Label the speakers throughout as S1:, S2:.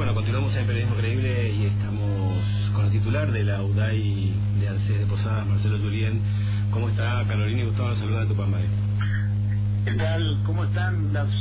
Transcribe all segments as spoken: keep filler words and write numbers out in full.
S1: Bueno, continuamos en Periodismo Creíble y estamos con el titular de la U D A I de ANSES de Posadas, Marcelo Julien. ¿Cómo está? Carolina y Gustavo, saluda de Tupambaé.
S2: ¿Qué tal? ¿Cómo están las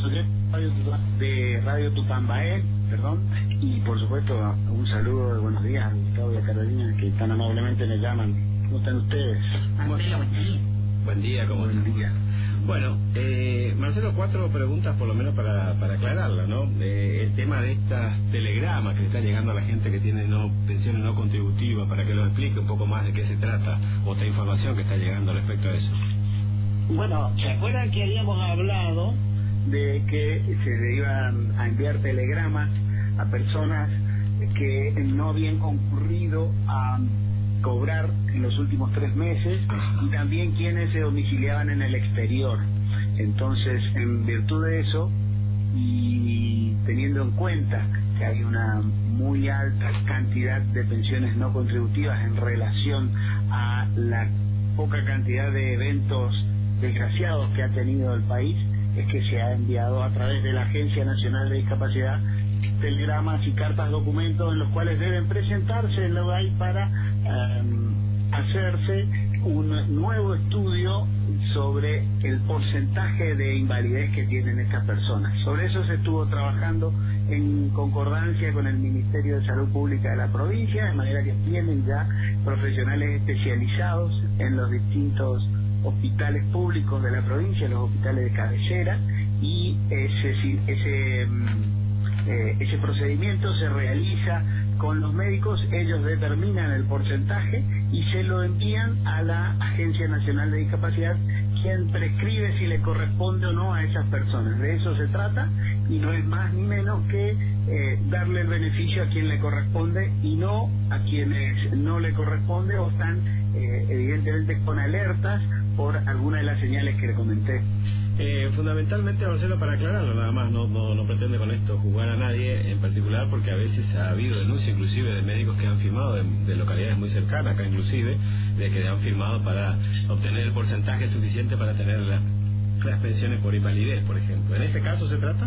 S2: de Radio Tupambaé? Perdón. Y por supuesto, un saludo de buenos días a Gustavo y a Carolina, que tan amablemente me llaman. ¿Cómo están ustedes?
S3: Marcelo, buen día.
S1: Buen día, ¿cómo
S2: Buen
S1: están?
S2: día.
S1: Bueno, eh, Marcelo, cuatro preguntas por lo menos para, para aclararla, ¿no? Eh, el tema de estas telegramas que le está llegando a la gente que tiene no pensiones no contributivas, para que lo explique un poco más de qué se trata, o esta información que está llegando respecto a eso.
S2: Bueno, ¿se acuerdan que habíamos hablado de que se le iban a enviar telegramas a personas que no habían concurrido a cobrar en los últimos tres meses y también quienes se domiciliaban en el exterior? Entonces, en virtud de eso y teniendo en cuenta que hay una muy alta cantidad de pensiones no contributivas en relación a la poca cantidad de eventos desgraciados que ha tenido el país, es que se ha enviado a través de la Agencia Nacional de Discapacidad telegramas y cartas documentos en los cuales deben presentarse en la U D A I para um, hacerse un nuevo estudio sobre el porcentaje de invalidez que tienen estas personas. Sobre eso se estuvo trabajando en concordancia con el Ministerio de Salud Pública de la provincia, de manera que tienen ya profesionales especializados en los distintos hospitales públicos de la provincia, los hospitales de cabecera, y ese ese eh, ese procedimiento se realiza con los médicos. Ellos determinan el porcentaje y se lo envían a la Agencia Nacional de Discapacidad, quien prescribe si le corresponde o no a esas personas. De eso se trata, y no es más ni menos que eh, darle el beneficio a quien le corresponde y no a quienes no le corresponde o están eh, evidentemente con alertas por alguna de las señales que le comenté.
S1: Eh, fundamentalmente, Marcelo, para aclararlo nada más, no, no, no pretende con esto jugar a nadie en particular, porque a veces ha habido denuncias inclusive de médicos que han firmado de, de localidades muy cercanas acá inclusive, de que han firmado para obtener el porcentaje suficiente para tener la, las pensiones por invalidez, por ejemplo. ¿En ese caso se trata?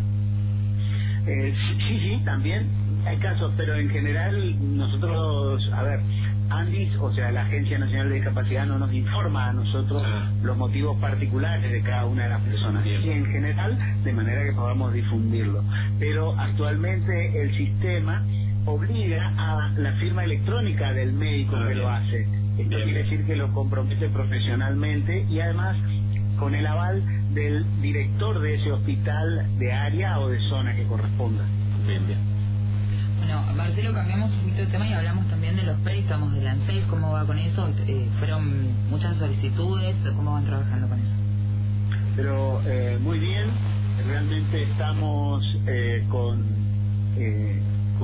S2: Eh, sí, sí, también hay casos, pero en general nosotros, a ver, ANDIS, o sea, la Agencia Nacional de Discapacidad, no nos informa a nosotros ah. los motivos particulares de cada una de las personas, sí, en general, de manera que podamos difundirlo. Pero actualmente el sistema obliga a la firma electrónica del médico ah, que bien. lo hace. Esto bien, quiere bien. decir que lo compromete profesionalmente y además con el aval del director de ese hospital de área o de zona que corresponda.
S1: Bien, bien.
S3: Bueno, Marcelo, cambiamos un poquito de tema y hablamos también de los préstamos del ANSES. ¿Cómo va con eso? Eh, ¿Fueron muchas solicitudes? ¿Cómo van trabajando con eso?
S2: Pero eh, muy bien, realmente estamos eh, con eh,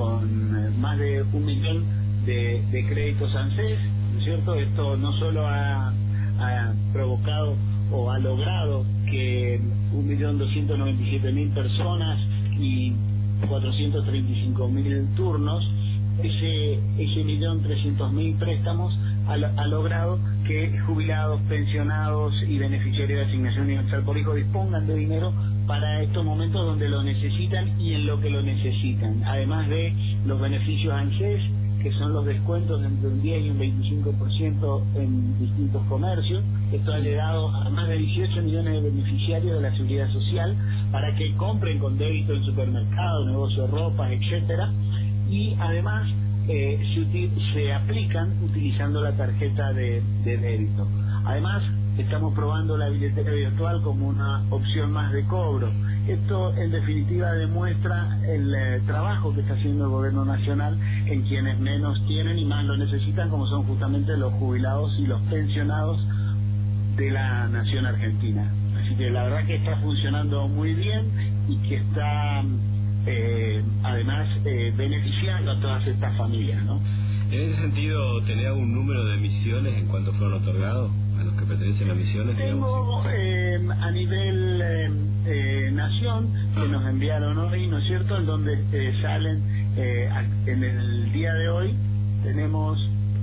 S2: con más de un millón de, de créditos ANSES, ¿no es cierto? Esto no solo ha, ha provocado o ha logrado que un millón doscientos noventa y siete mil personas y cuatrocientos treinta y cinco mil turnos, ese ese millón trescientos mil préstamos ha, ha logrado que jubilados, pensionados y beneficiarios de asignación universal por hijo dispongan de dinero para estos momentos donde lo necesitan y en lo que lo necesitan, además de los beneficios ANSES, que son los descuentos entre un diez y un veinticinco por ciento en distintos comercios. Esto ha llegado a más de dieciocho millones de beneficiarios de la Seguridad Social para que compren con débito en supermercados, negocios, ropas, etcétera. Y además eh, se, util se aplican utilizando la tarjeta de, de débito. Además, estamos probando la billetera virtual como una opción más de cobro. Esto, en definitiva, demuestra el eh, trabajo que está haciendo el gobierno nacional en quienes menos tienen y más lo necesitan, como son justamente los jubilados y los pensionados de la nación argentina. Así que la verdad que está funcionando muy bien y que está eh, además eh, beneficiando a todas estas familias, ¿no?
S1: En ese sentido, ¿tenés algún número de misiones en cuanto fueron otorgados a los que pertenecen a misiones?
S2: Tengo eh, a nivel eh, eh, nación, que ah. nos enviaron hoy, ¿no es cierto?, en donde eh, salen eh, en el día de hoy. Tenemos,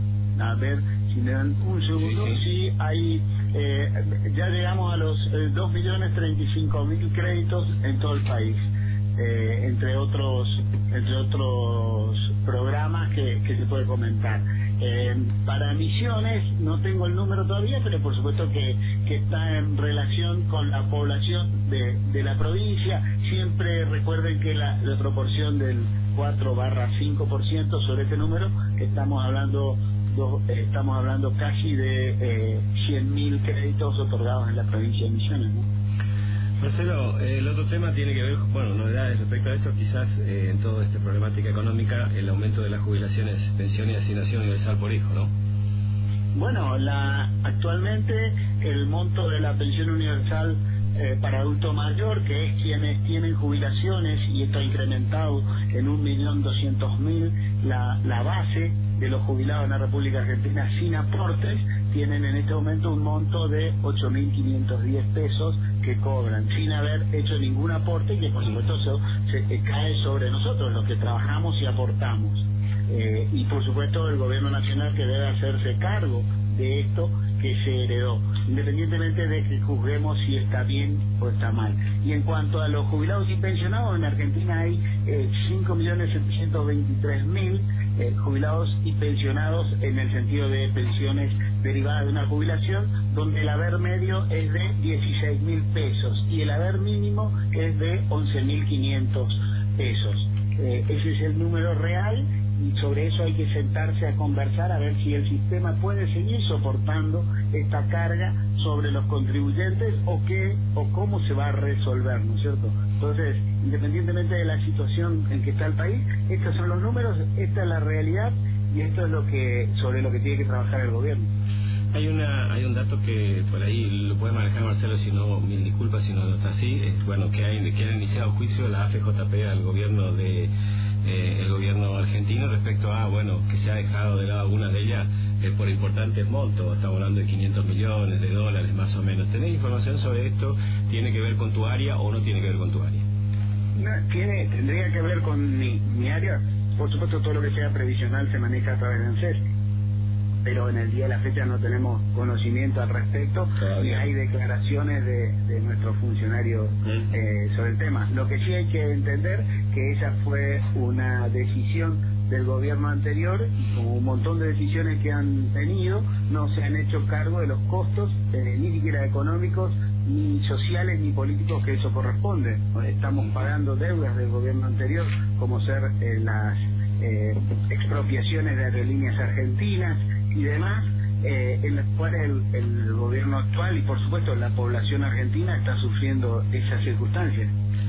S2: a ver si me dan un segundo, sí, sí. sí hay eh, ya llegamos a los eh, dos millones treinta y cinco mil créditos en todo el país. Eh, entre otros entre otros programas que, que se puede comentar. Eh, para Misiones no tengo el número todavía, pero por supuesto que, que está en relación con la población de, de la provincia. Siempre recuerden que la, la proporción del cuatro barra cinco por ciento sobre este número, estamos hablando do, eh, estamos hablando casi de eh, cien mil créditos otorgados en la provincia de Misiones, ¿no?
S1: Marcelo, el otro tema tiene que ver, bueno, novedades respecto a esto, quizás eh, en toda esta problemática económica, el aumento de las jubilaciones, pensión y asignación universal por hijo, ¿no?
S2: Bueno, la actualmente el monto de la pensión universal eh, para adulto mayor, que es quienes tienen jubilaciones, y esto ha incrementado en un millón doscientos mil, la, la base de los jubilados en la República Argentina sin aportes, tienen en este momento un monto de ocho mil quinientos diez pesos que cobran sin haber hecho ningún aporte, y que por supuesto se, se cae sobre nosotros, los que trabajamos y aportamos. Eh, y por supuesto el gobierno nacional, que debe hacerse cargo de esto que se heredó, independientemente de que juzguemos si está bien o está mal. Y en cuanto a los jubilados y pensionados, en Argentina hay eh, cinco millones setecientos veintitrés mil eh, jubilados y pensionados en el sentido de pensiones derivadas de una jubilación, donde el haber medio es de dieciséis mil pesos y el haber mínimo es de once mil quinientos pesos. Eh, ese es el número real, y sobre eso hay que sentarse a conversar a ver si el sistema puede seguir soportando esta carga sobre los contribuyentes, o qué o cómo se va a resolver, ¿no es cierto? Entonces, independientemente de la situación en que está el país, estos son los números, esta es la realidad, y esto es lo que sobre lo que tiene que trabajar el gobierno.
S1: Hay una hay un dato que por ahí lo puede manejar Marcelo, si no, mil disculpas si no, no está así. Es, bueno, que, hay, que ha iniciado juicio la A F J P al gobierno de eh, el gobierno argentino respecto a, bueno, que se ha dejado de lado algunas de ellas eh, por importantes montos. Estamos hablando de quinientos millones de dólares más o menos. ¿Tenés información sobre esto? ¿Tiene que ver con tu área o no tiene que ver con tu área?
S2: No, tiene, tendría que ver con mi, mi área. Por supuesto, todo lo que sea previsional se maneja a través de ANSES, pero en el día de la fecha no tenemos conocimiento al respecto, ni hay declaraciones de, de nuestros funcionarios ¿Mm? eh, sobre el tema. Lo que sí hay que entender que esa fue una decisión del gobierno anterior, y como un montón de decisiones que han tenido, no se han hecho cargo de los costos, eh, ni siquiera económicos, ni sociales, ni políticos que eso corresponde. Estamos pagando deudas del gobierno anterior, como ser eh, las eh, expropiaciones de aerolíneas argentinas y demás, eh, en las cuales el, el gobierno actual y por supuesto la población argentina está sufriendo esas circunstancias.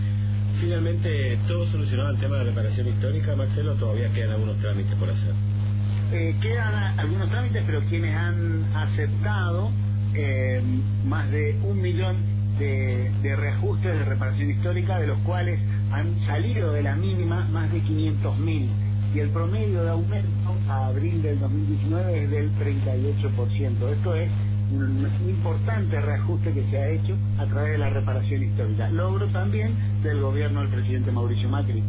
S1: Finalmente, ¿todo solucionado el tema de reparación histórica, Marcelo? ¿Todavía quedan algunos trámites por hacer?
S2: Eh, quedan algunos trámites, pero quienes han aceptado eh, más de un millón de, de reajustes de reparación histórica, de los cuales han salido de la mínima más de quinientos mil. Y el promedio de aumento a abril del dos mil diecinueve es del treinta y ocho por ciento. Esto es un importante reajuste que se ha hecho a través de la reparación histórica. Logro también del gobierno del presidente Mauricio Macri.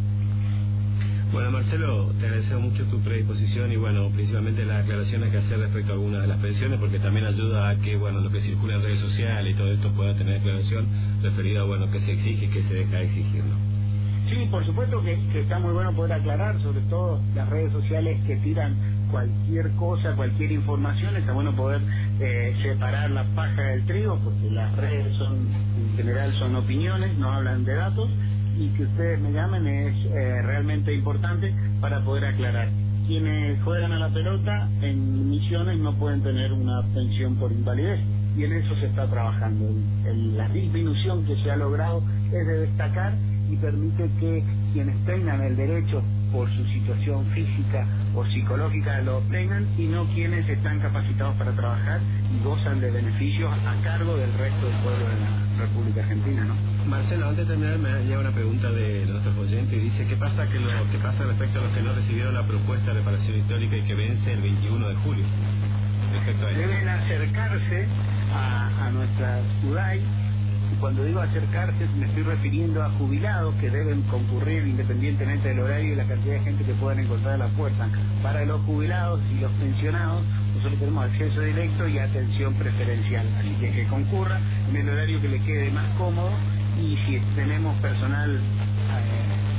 S1: Bueno, Marcelo, te agradezco mucho tu predisposición y, bueno, principalmente las aclaraciones que hacer respecto a algunas de las pensiones, porque también ayuda a que, bueno, lo que circula en redes sociales y todo esto pueda tener aclaración referida a, bueno, qué se exige y qué se deja de exigir, ¿no?
S2: Sí, por supuesto que, que está muy bueno poder aclarar, sobre todo las redes sociales que tiran cualquier cosa, cualquier información. Está bueno poder eh, separar la paja del trigo, porque las redes son, en general, son opiniones, no hablan de datos, y que ustedes me llamen es eh, realmente importante para poder aclarar. Quienes juegan a la pelota en Misiones no pueden tener una pensión por invalidez, y en eso se está trabajando. El, el, la disminución que se ha logrado es de destacar, y permite que quienes tengan el derecho por su situación física o psicológica lo obtengan, y no quienes están capacitados para trabajar y gozan de beneficios a cargo del resto del pueblo de la República Argentina, ¿no?
S1: Marcelo, antes de terminar, me llega una pregunta de nuestro oyente y dice: ¿qué pasa que lo que pasa respecto a los que no recibieron la propuesta de reparación histórica y que vence el veintiuno de julio? Respecto a
S2: Deben acercarse a, a nuestra SUDAI. Cuando digo acercarse, me estoy refiriendo a jubilados que deben concurrir independientemente del horario y la cantidad de gente que puedan encontrar a la puerta. Para los jubilados y los pensionados, nosotros tenemos acceso directo y atención preferencial. Así que que concurra en el horario que le quede más cómodo, y si tenemos personal eh, ocupado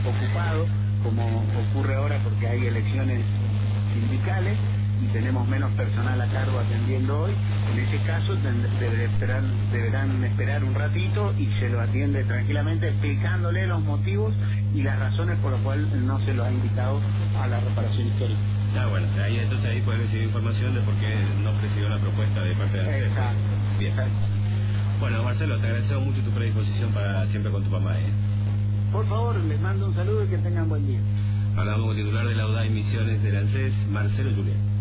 S2: cerrado, como ocurre ahora porque hay elecciones sindicales y tenemos menos personal a cargo atendiendo hoy. En ese caso deberán esperar, deberán esperar un ratito y se lo atiende tranquilamente explicándole los motivos y las razones por las cuales no se lo ha indicado a la reparación histórica.
S1: Ah, bueno, ahí entonces ahí pueden recibir información de por qué no recibió la propuesta de parte de la C E P.
S2: Exacto.
S1: Bien.
S2: Exacto.
S1: Bueno, Marcelo, te agradecemos mucho tu predisposición para siempre con tu mamá, ¿eh?
S2: Por favor, les mando un saludo y que tengan buen día.
S1: Hablamos con el titular de la U D A y Misiones del ANSES, Marcelo Julián.